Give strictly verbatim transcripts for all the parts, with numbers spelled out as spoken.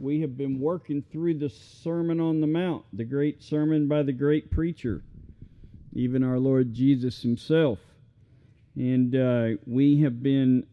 we have been working through the Sermon on the Mount, the great sermon by the great preacher, even our Lord Jesus himself. And uh, we have been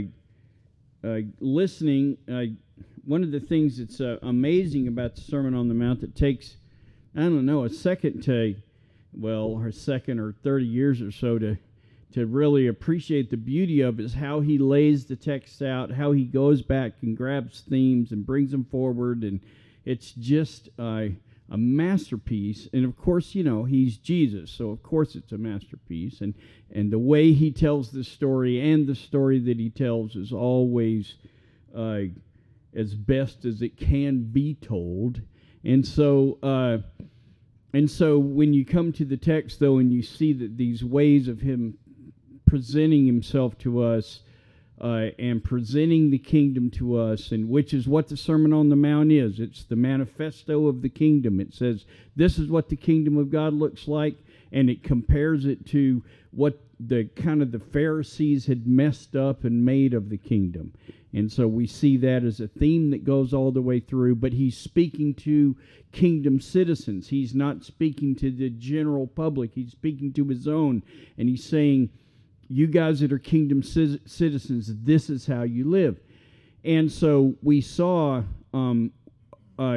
uh, uh, listening. Uh, one of the things that's uh, amazing about the Sermon on the Mount that takes, I don't know, a second to, well, or second or thirty years or so to to really appreciate the beauty of is how he lays the text out, how he goes back and grabs themes and brings them forward, and it's just uh, a masterpiece. And of course, you know, he's Jesus, so of course it's a masterpiece. And and the way he tells the story and the story that he tells is always uh, as best as it can be told. And so, uh, and so when you come to the text, though, and you see that these ways of him presenting himself to us uh, and presenting the kingdom to us, and which is what the Sermon on the Mount is. It's the manifesto of the kingdom. It says, this is what the kingdom of God looks like, and it compares it to what the kind of the Pharisees had messed up and made of the kingdom. And so we see that as a theme that goes all the way through, but he's speaking to kingdom citizens. He's not speaking to the general public. He's speaking to his own, and he's saying, you guys that are kingdom citizens, this is how you live. And so we saw um, uh,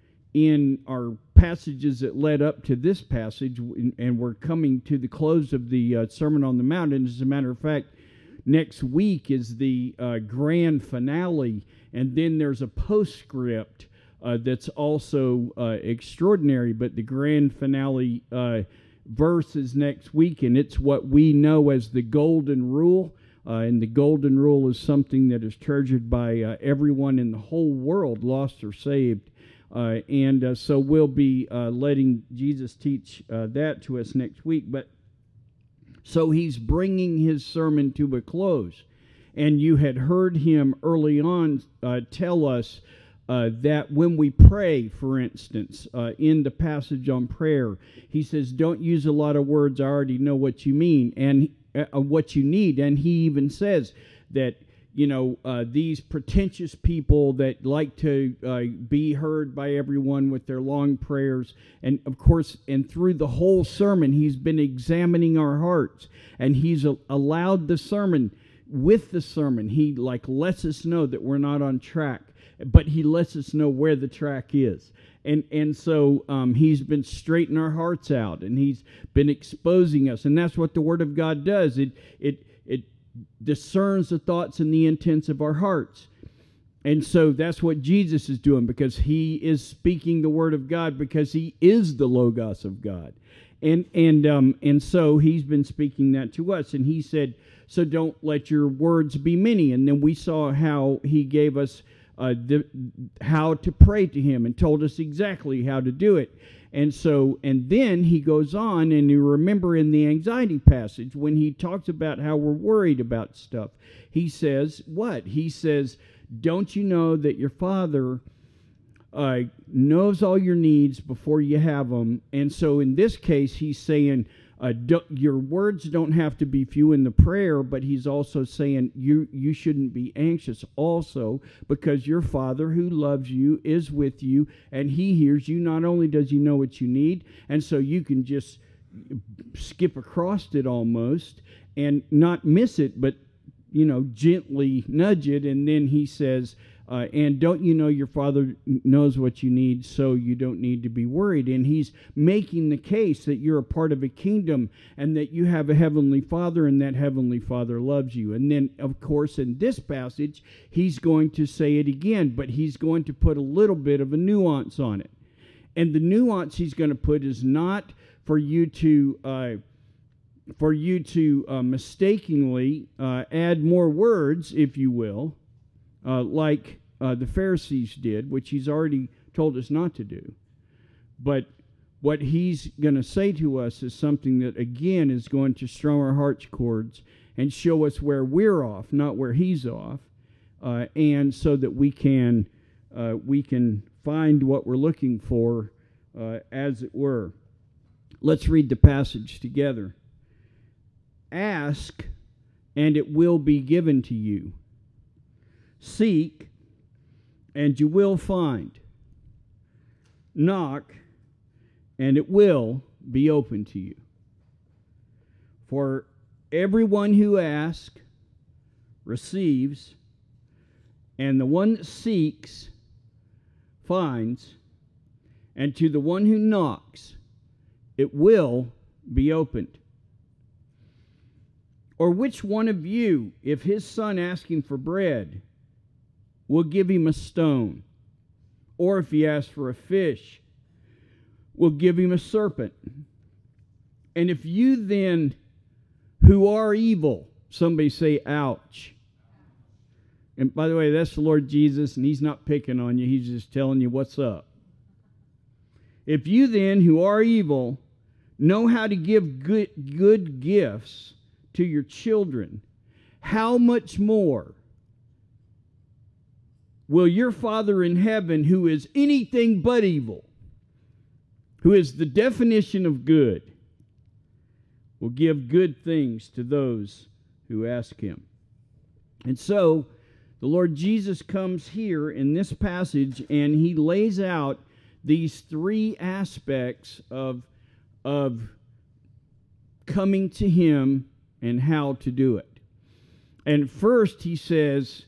in our passages that led up to this passage, and we're coming to the close of the uh, Sermon on the Mount, and as a matter of fact, next week is the uh, grand finale, and then there's a postscript uh, that's also uh, extraordinary, but the grand finale uh verse is next week, and it's what we know as the golden rule. Uh, and the golden rule is something that is treasured by uh, everyone in the whole world, lost or saved. Uh, and uh, so we'll be uh, letting Jesus teach uh, that to us next week. But so he's bringing his sermon to a close. And you had heard him early on uh, tell us Uh, that when we pray, for instance, uh, in the passage on prayer, he says, don't use a lot of words. I already know what you mean and uh, what you need. And he even says that, you know, uh, these pretentious people that like to uh, be heard by everyone with their long prayers. And of course, and through the whole sermon, he's been examining our hearts, and he's a- allowed the sermon, with the sermon, he like lets us know that we're not on track, but he lets us know where the track is. And and so um, he's been straightening our hearts out, and he's been exposing us. And that's what the Word of God does. It it it discerns the thoughts and the intents of our hearts. And so that's what Jesus is doing, because he is speaking the Word of God, because he is the Logos of God. And and um and so he's been speaking that to us. And he said, so don't let your words be many. And then we saw how he gave us Uh, the, how to pray to him, and told us exactly how to do it. And so, and then he goes on, and you remember in the anxiety passage, when he talks about how we're worried about stuff, he says what? He says, don't you know that your Father uh, knows all your needs before you have them? And so in this case, he's saying, Uh, your words don't have to be few in the prayer, but he's also saying you you shouldn't be anxious also, because your Father who loves you is with you, and he hears you. Not only does he know what you need, and so you can just skip across it almost and not miss it, but, you know, gently nudge it. And then he says, Uh, and don't you know your Father knows what you need, so you don't need to be worried. And he's making the case that you're a part of a kingdom, and that you have a heavenly Father, and that heavenly Father loves you. And then, of course, in this passage, he's going to say it again, but he's going to put a little bit of a nuance on it. And the nuance he's going to put is not for you to uh, for you to uh, mistakenly uh, add more words, if you will, Uh, like uh, the Pharisees did, which he's already told us not to do. But what he's going to say to us is something that, again, is going to strum our heart's chords and show us where we're off, not where he's off, uh, and so that we can uh, we can find what we're looking for, uh, as it were. Let's read the passage together. Ask, and it will be given to you. Seek, and you will find. Knock, and it will be open to you. For everyone who asks receives, and the one that seeks finds, and to the one who knocks it will be opened. Or which one of you, if his son asks him for bread, will give him a stone? Or if he asks for a fish, will give him a serpent? And if you then, who are evil, somebody say, ouch. And by the way, that's the Lord Jesus, and he's not picking on you. He's just telling you what's up. If you then, who are evil, know how to give good, good gifts to your children, how much more will your Father in heaven, who is anything but evil, who is the definition of good, will give good things to those who ask him? And so, the Lord Jesus comes here in this passage, and he lays out these three aspects of, of coming to him and how to do it. And first he says,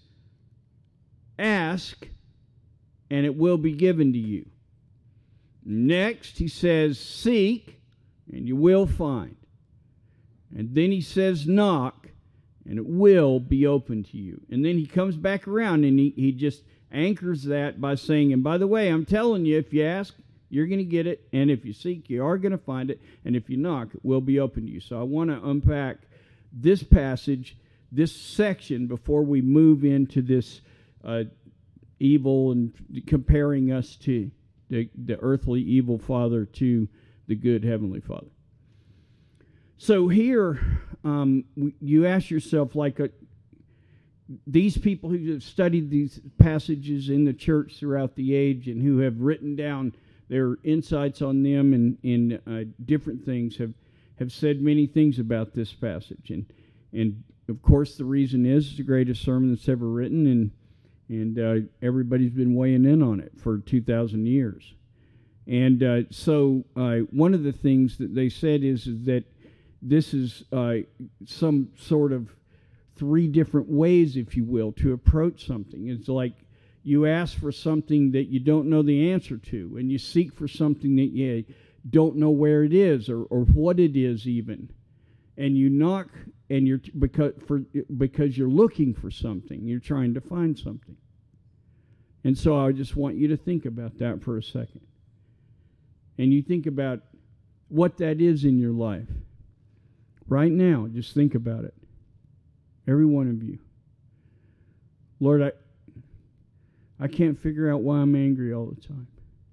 ask, and it will be given to you. Next he says, seek, and you will find. And then he says, knock, and it will be open to you. And then he comes back around, and he, he just anchors that by saying, and by the way, I'm telling you, if you ask, you're going to get it, and if you seek, you are going to find it, and if you knock, it will be open to you. So I want to unpack this passage, this section, before we move into this uh, evil and comparing us to the, the earthly evil father to the good heavenly Father. So here, um, you ask yourself, like, a, these people who have studied these passages in the church throughout the age and who have written down their insights on them and in uh, different things have, have said many things about this passage. And, and of course, the reason is it's the greatest sermon that's ever written, and, and uh, everybody's been weighing in on it for two thousand years. And uh, so uh, one of the things that they said is, is that this is uh, some sort of three different ways, if you will, to approach something. It's like you ask for something that you don't know the answer to, and you seek for something that you don't know where it is or, or what it is even. And you knock, and you're because for because you're looking for something. You're trying to find something. And so I just want you to think about that for a second. And you think about what that is in your life. Right now, just think about it. Every one of you. Lord, I I can't figure out why I'm angry all the time.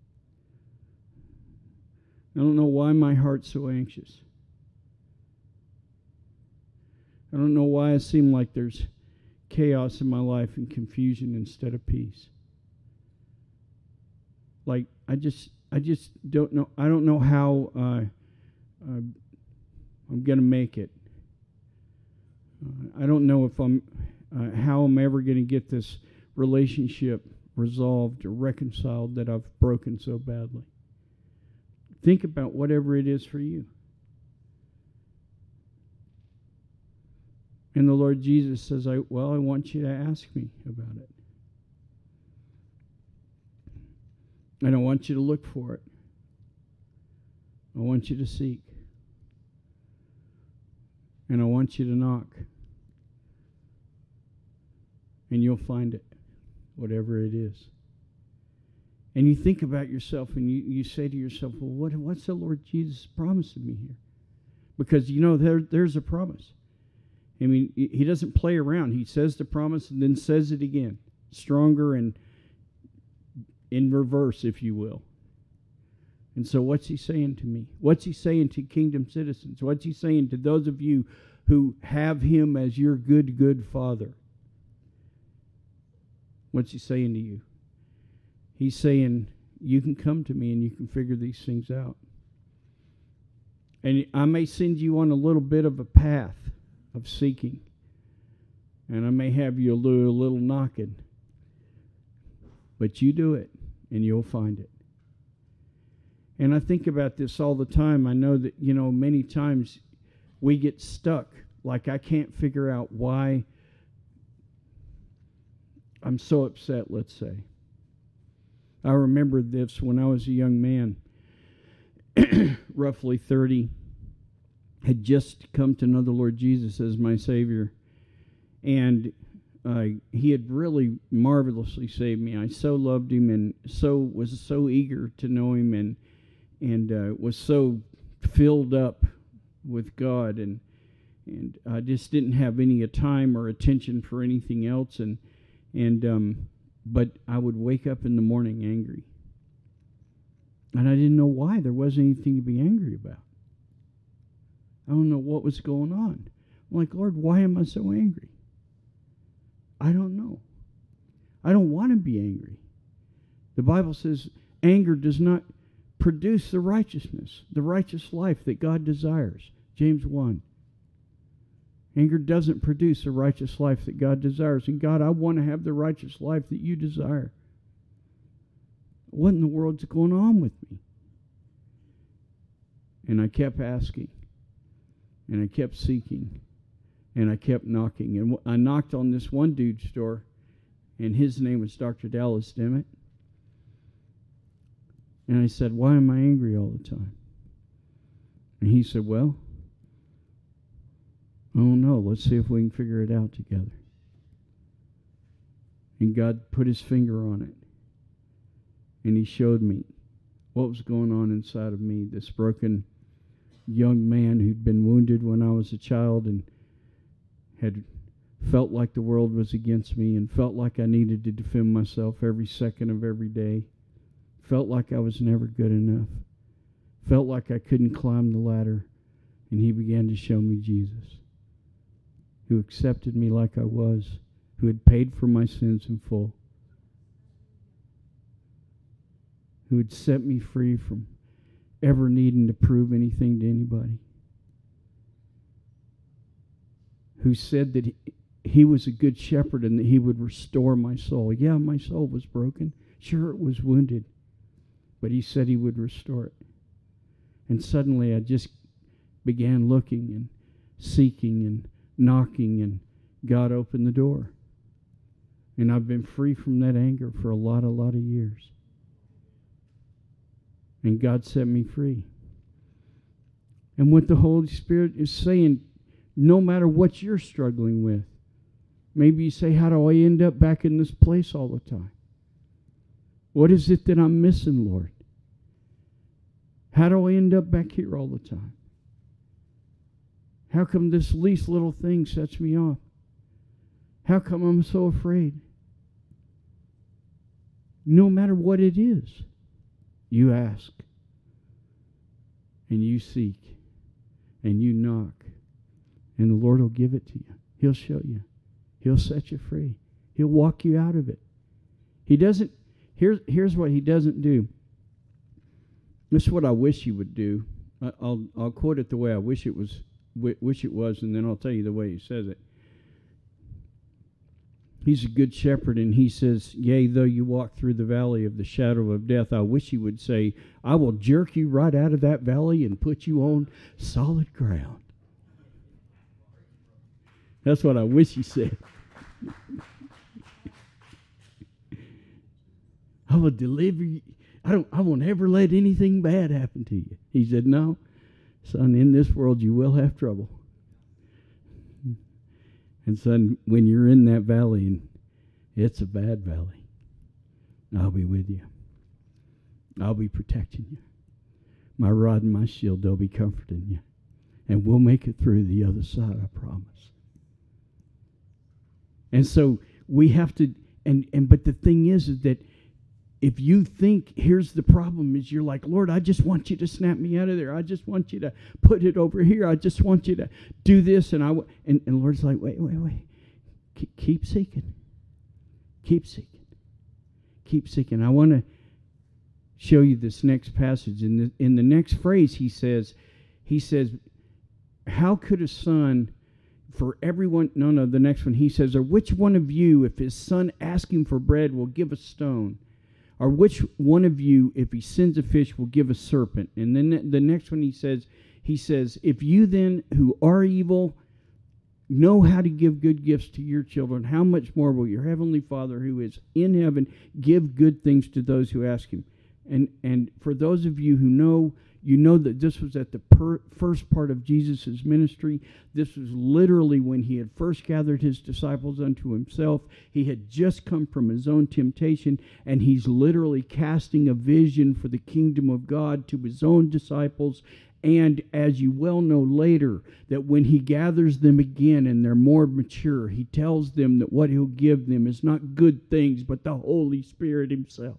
I don't know why my heart's so anxious. I don't know why I seem like there's chaos in my life and confusion instead of peace. Like, I just I just don't know. I don't know how uh, uh, I'm going to make it. Uh, I don't know if I'm uh, how I'm ever going to get this relationship resolved or reconciled that I've broken so badly. Think about whatever it is for you. And the Lord Jesus says, I, well, I want you to ask me about it. And I want you to look for it. I want you to seek. And I want you to knock. And you'll find it, whatever it is. And you think about yourself and you, you say to yourself, well, what, what's the Lord Jesus promising me here? Because, you know, there there's a promise. I mean, he doesn't play around. He says the promise and then says it again. Stronger and in reverse, if you will. And so what's he saying to me? What's he saying to kingdom citizens? What's he saying to those of you who have him as your good, good Father? What's he saying to you? He's saying, you can come to me and you can figure these things out. And I may send you on a little bit of a path of seeking. And I may have you do a little knocking. But you do it, and you'll find it. And I think about this all the time. I know that, you know, many times we get stuck. Like, I can't figure out why I'm so upset, let's say. I remember this when I was a young man, roughly thirty, had just come to know the Lord Jesus as my Savior. And uh, he had really marvelously saved me. I so loved him and so was so eager to know him and and uh, was so filled up with God. And and I just didn't have any time or attention for anything else. And and um, but I would wake up in the morning angry. And I didn't know why. There wasn't anything to be angry about. I don't know what was going on. I'm like, Lord, why am I so angry? I don't know. I don't want to be angry. The Bible says anger does not produce the righteousness, the righteous life that God desires. James one. Anger doesn't produce the righteous life that God desires. And God, I want to have the righteous life that you desire. What in the world's going on with me? And I kept asking. And I kept seeking. And I kept knocking. And I knocked on this one dude's door. And his name was Doctor Dallas Dimmitt. And I said, why am I angry all the time? And he said, well, I don't know. Let's see if we can figure it out together. And God put his finger on it. And he showed me what was going on inside of me. This broken young man who'd been wounded when I was a child and had felt like the world was against me and felt like I needed to defend myself every second of every day. Felt like I was never good enough. Felt like I couldn't climb the ladder. And he began to show me Jesus, who accepted me like I was, who had paid for my sins in full, who had set me free from ever needing to prove anything to anybody, who said that he, he was a good shepherd and that he would restore my soul. Yeah, my soul was broken. Sure, it was wounded. But he said he would restore it. And suddenly I just began looking and seeking and knocking, and God opened the door. And I've been free from that anger for a lot, a lot of years. And God set me free. And what the Holy Spirit is saying, no matter what you're struggling with, maybe you say, how do I end up back in this place all the time? What is it that I'm missing, Lord? How do I end up back here all the time? How come this least little thing sets me off? How come I'm so afraid? No matter what it is, you ask, and you seek, and you knock, and the Lord will give it to you. He'll show you. He'll set you free. He'll walk you out of it. He doesn't, here's, here's what he doesn't do. This is what I wish he would do. I, I'll, I'll quote it the way I wish it was, wish it was, and then I'll tell you the way he says it. He's a good shepherd, and he says, yea, though you walk through the valley of the shadow of death, I wish he would say, I will jerk you right out of that valley and put you on solid ground. That's what I wish he said. I will deliver you. I don't. I won't ever let anything bad happen to you. He said, no, son, in this world you will have trouble. And son, when you're in that valley, and it's a bad valley, I'll be with you. I'll be protecting you. My rod and my shield, they'll be comforting you. And we'll make it through the other side, I promise. And so we have to, and, and but the thing is, is that if you think, here's the problem, is you're like, Lord, I just want you to snap me out of there. I just want you to put it over here. I just want you to do this. And I w-. and, and Lord's like, wait, wait, wait. Keep, keep seeking. Keep seeking. Keep seeking. I want to show you this next passage. In the, in the next phrase, he says, he says, how could a son, for everyone, no, no, the next one, he says, or which one of you, if his son asking for bread, will give a stone? Or which one of you, if he sends a fish, will give a serpent? And then the next one he says, he says, if you then who are evil know how to give good gifts to your children, how much more will your heavenly Father who is in heaven give good things to those who ask him? And and for those of you who know, you know that this was at the per, first part of Jesus' ministry. This was literally when he had first gathered his disciples unto himself. He had just come from his own temptation, and he's literally casting a vision for the kingdom of God to his own disciples. And as you well know later, that when he gathers them again and they're more mature, he tells them that what he'll give them is not good things, but the Holy Spirit himself.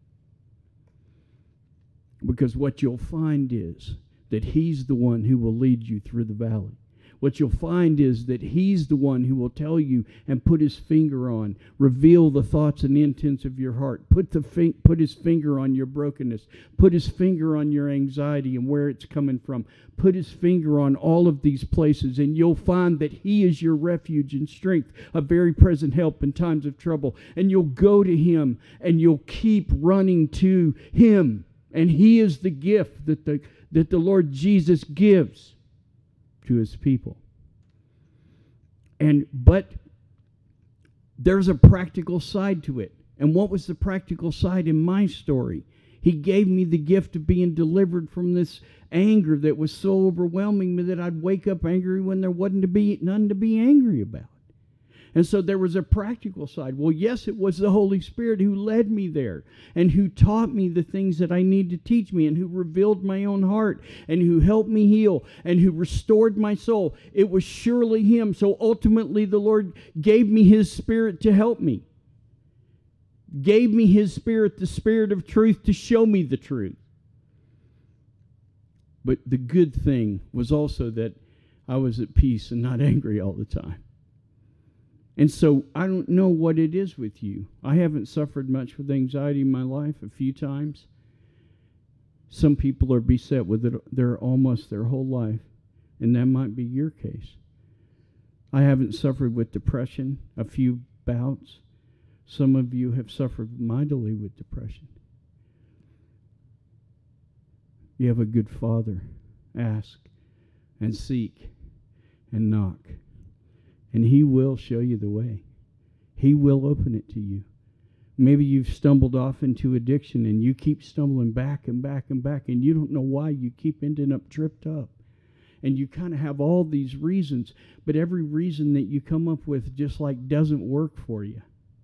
Because what you'll find is that he's the one who will lead you through the valley. What you'll find is that he's the one who will tell you and put his finger on, reveal the thoughts and intents of your heart, put the fi- put his finger on your brokenness, put his finger on your anxiety and where it's coming from, put his finger on all of these places, and you'll find that he is your refuge and strength, a very present help in times of trouble. And you'll go to him, and you'll keep running to him. And he is the gift that the that the Lord Jesus gives to his people. And but there's a practical side to it. And what was the practical side in my story? He gave me the gift of being delivered from this anger that was so overwhelming me that I'd wake up angry when there wasn't to be none to be angry about. And so there was a practical side. Well, yes, it was the Holy Spirit who led me there and who taught me the things that I need to teach me and who revealed my own heart and who helped me heal and who restored my soul. It was surely him. So ultimately the Lord gave me his Spirit to help me. Gave me his Spirit, the Spirit of truth, to show me the truth. But the good thing was also that I was at peace and not angry all the time. And so I don't know what it is with you. I haven't suffered much with anxiety in my life, a few times. Some people are beset with it their almost their whole life, and that might be your case. I haven't suffered with depression, a few bouts. Some of you have suffered mightily with depression. You have a good Father. Ask and seek and knock. And he will show you the way. He will open it to you. Maybe you've stumbled off into addiction and you keep stumbling back and back and back, and you don't know why. You keep ending up tripped up. And you kind of have all these reasons, but every reason that you come up with just like doesn't work for you.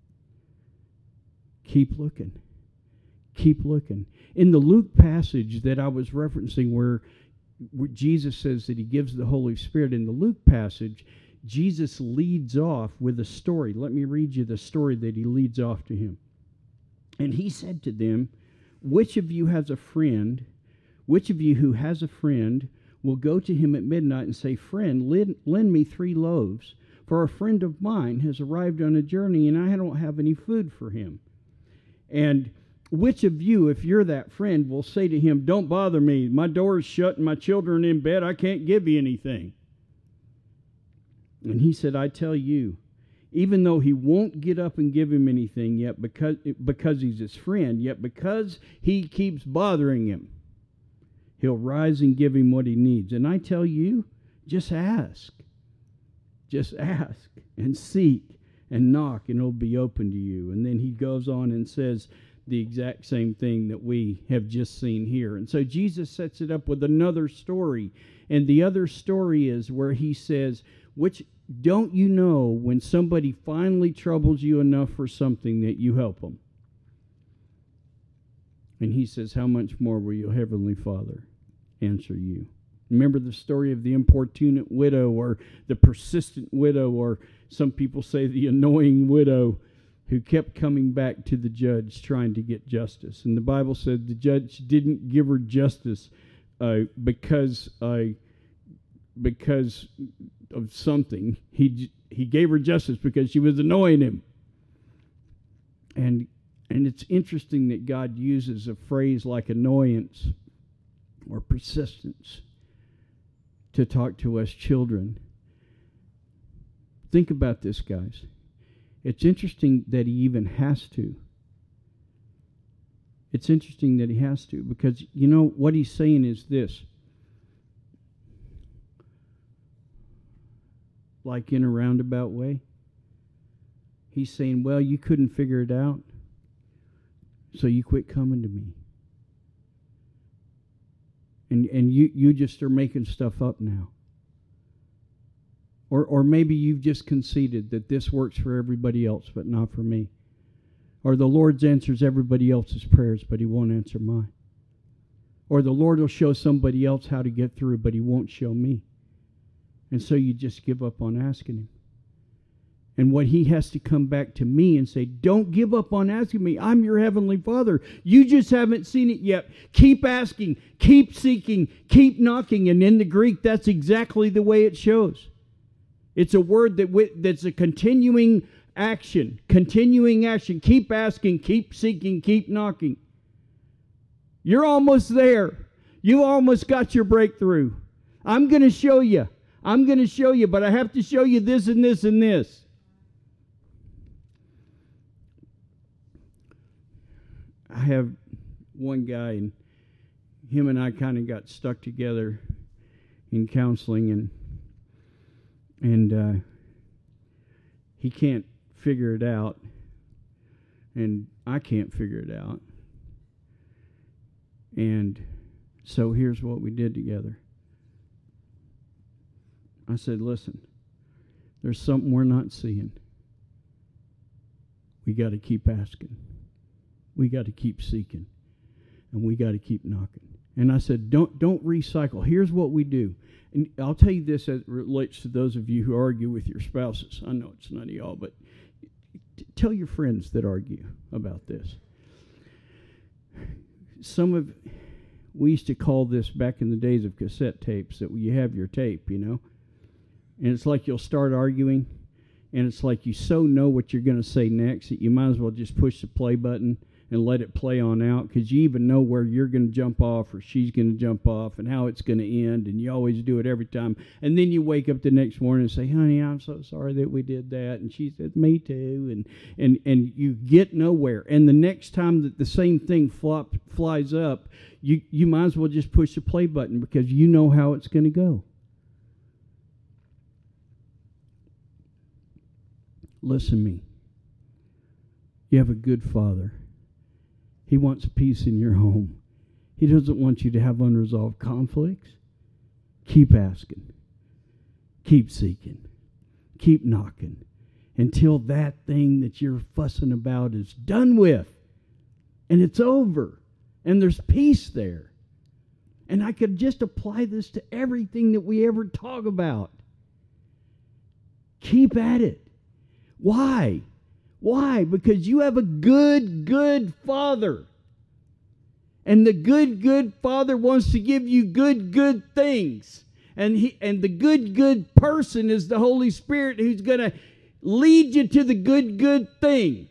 Keep looking. Keep looking. In the Luke passage that I was referencing where, where Jesus says that he gives the Holy Spirit, in the Luke passage, Jesus leads off with a story. Let me read you the story that he leads off to him. And he said to them, which of you has a friend, which of you who has a friend will go to him at midnight and say, friend, lend, lend me three loaves, for a friend of mine has arrived on a journey and I don't have any food for him. And which of you, if you're that friend, will say to him, don't bother me, my door is shut and my children in bed, I can't give you anything. And he said, I tell you, even though he won't get up and give him anything yet because, because he's his friend, yet because he keeps bothering him, he'll rise and give him what he needs. And I tell you, just ask. Just ask and seek and knock, and it'll be open to you. And then he goes on and says the exact same thing that we have just seen here. And so Jesus sets it up with another story. And the other story is where he says, which don't you know when somebody finally troubles you enough for something that you help them? And he says, how much more will your heavenly Father answer you? Remember the story of the importunate widow, or the persistent widow, or some people say the annoying widow who kept coming back to the judge trying to get justice. And the Bible said the judge didn't give her justice uh, because uh, because of something. He he gave her justice because she was annoying him. And and it's interesting that God uses a phrase like annoyance or persistence to talk to us children. Think about this, guys. It's interesting that he even has to. It's interesting that he has to, because you know what he's saying is this. Like in a roundabout way, he's saying, well, you couldn't figure it out, so you quit coming to me. And and you, you just are making stuff up now. Or or maybe you've just conceded that this works for everybody else, but not for me. Or the Lord answers everybody else's prayers, but he won't answer mine. Or the Lord will show somebody else how to get through, but he won't show me. And so you just give up on asking him. And what he has to come back to me and say, don't give up on asking me. I'm your heavenly Father. You just haven't seen it yet. Keep asking, keep seeking, keep knocking. And in the Greek, that's exactly the way it shows. It's a word that w- that's a continuing action, continuing action. Keep asking, keep seeking, keep knocking. You're almost there. You almost got your breakthrough. I'm going to show you. I'm going to show you, but I have to show you this and this and this. I have one guy, and him and I kind of got stuck together in counseling, and and uh, he can't figure it out, and I can't figure it out. And so here's what we did together. I said, listen, there's something we're not seeing. We got to keep asking. We got to keep seeking. And we got to keep knocking. And I said, don't don't recycle. Here's what we do. And I'll tell you this as it relates to those of you who argue with your spouses. I know it's none of y'all, but t- tell your friends that argue about this. Some of, we used to call this back in the days of cassette tapes, that you have your tape, you know. And it's like you'll start arguing, and it's like you so know what you're going to say next that you might as well just push the play button and let it play on out, because you even know where you're going to jump off or she's going to jump off and how it's going to end, and you always do it every time. And then you wake up the next morning and say, honey, I'm so sorry that we did that. And she said, me too. And and, and you get nowhere. And the next time that the same thing flop, flies up, you, you might as well just push the play button, because you know how it's going to go. Listen to me. You have a good Father. He wants peace in your home. He doesn't want you to have unresolved conflicts. Keep asking. Keep seeking. Keep knocking until that thing that you're fussing about is done with. And it's over. And there's peace there. And I could just apply this to everything that we ever talk about. Keep at it. Why? Why? Because you have a good, good Father. And the good, good Father wants to give you good, good things. And he, and the good, good person is the Holy Spirit, who's going to lead you to the good, good thing.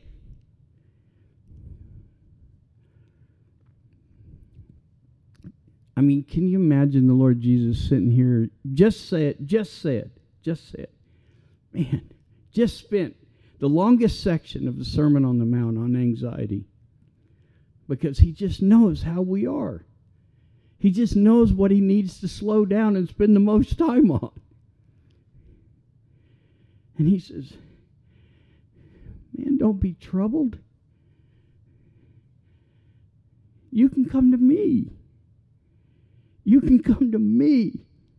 I mean, can you imagine the Lord Jesus sitting here? Just said, just said, just said, man, just spent the longest section of the Sermon on the Mount on anxiety, because he just knows how we are. He just knows what he needs to slow down and spend the most time on. And he says, man, don't be troubled. You can come to me. You can come to me.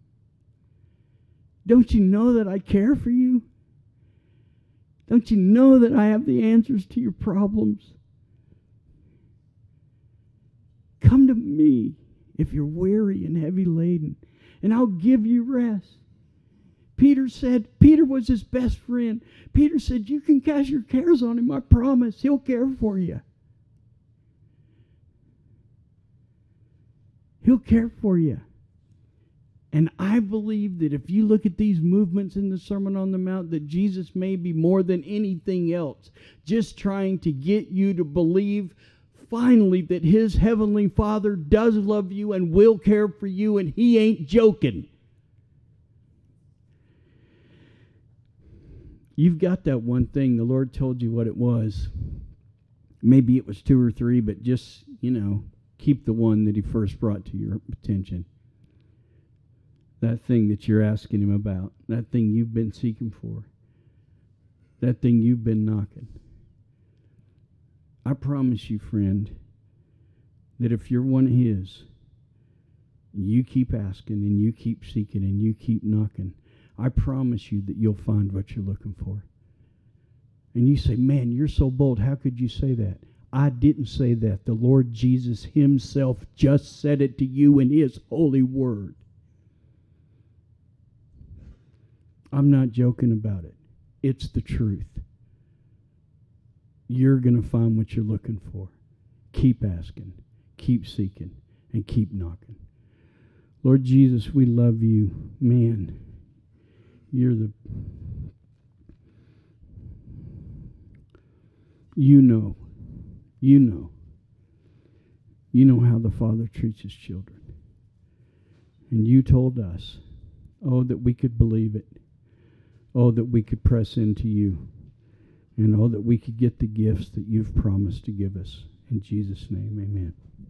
Don't you know that I care for you? Don't you know that I have the answers to your problems? Come to me if you're weary and heavy laden, and I'll give you rest. Peter said, Peter was his best friend. Peter said, you can cast your cares on him, I promise. He'll care for you. He'll care for you. And I believe that if you look at these movements in the Sermon on the Mount, that Jesus may be more than anything else just trying to get you to believe finally that his heavenly Father does love you and will care for you, and he ain't joking. You've got that one thing. The Lord told you what it was. Maybe it was two or three, but just, you know, keep the one that he first brought to your attention. That thing that you're asking him about. That thing you've been seeking for. That thing you've been knocking. I promise you, friend, that if you're one of his, you keep asking and you keep seeking and you keep knocking. I promise you that you'll find what you're looking for. And you say, man, you're so bold. How could you say that? I didn't say that. The Lord Jesus himself just said it to you in his holy word. I'm not joking about it. It's the truth. You're going to find what you're looking for. Keep asking, keep seeking, and keep knocking. Lord Jesus, we love you. Man, you're the... You know, you know, you know how the Father treats his children. And you told us, oh, that we could believe it. Oh, that we could press into you. And oh, that we could get the gifts that you've promised to give us. In Jesus' name, amen.